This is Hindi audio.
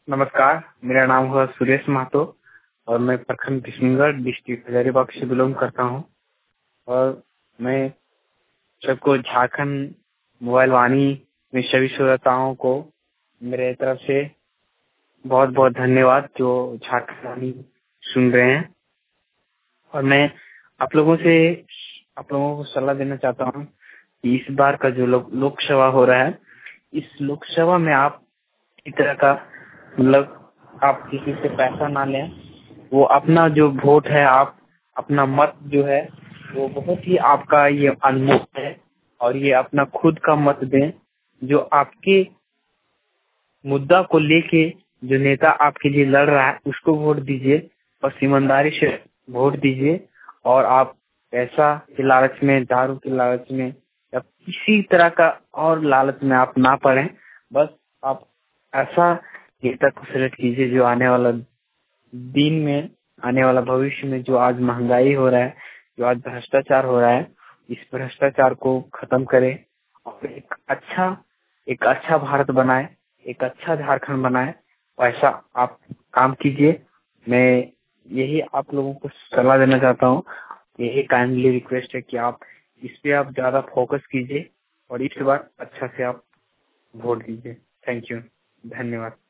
नमस्कार, मेरा नाम है सुरेश महतो और मैं प्रखंड किशनगढ़ डिस्ट्रिक्ट हजारीबाग से बिलोंग करता हूं। और मैं सबको झारखंड मोबाइल वाणी में सभी श्रोताओं को मेरे तरफ से बहुत बहुत धन्यवाद जो झारखंड वाणी सुन रहे हैं। और मैं आप लोगों को सलाह देना चाहता हूं कि इस बार का जो लोकसभा हो रहा है, इस लोकसभा में आप इस तरह का मतलब आप किसी से पैसा ना लें। वो अपना जो वोट है, आप अपना मत जो है वो बहुत ही आपका ये अनमोल है और ये अपना खुद का मत दें। जो आपके मुद्दा को लेके जो नेता आपके लिए लड़ रहा है उसको वोट दीजिए और ईमानदारी से वोट दीजिए। और आप पैसा के लालच में, दारू के लालच में या किसी तरह का और लालच में आप ना पड़ें। बस आप ऐसा नेता को सिलेक्ट कीजिए जो आने वाला दिन में, आने वाला भविष्य में, जो आज महंगाई हो रहा है, जो आज भ्रष्टाचार हो रहा है, इस भ्रष्टाचार को खत्म करे और एक अच्छा भारत बनाए, एक अच्छा झारखंड बनाए। ऐसा आप काम कीजिए। मैं यही आप लोगों को सलाह देना चाहता हूँ। यही काइंडली रिक्वेस्ट है कि आप इस पे आप ज्यादा फोकस कीजिए और इस बार अच्छा से आप वोट दीजिए। थैंक यू, धन्यवाद।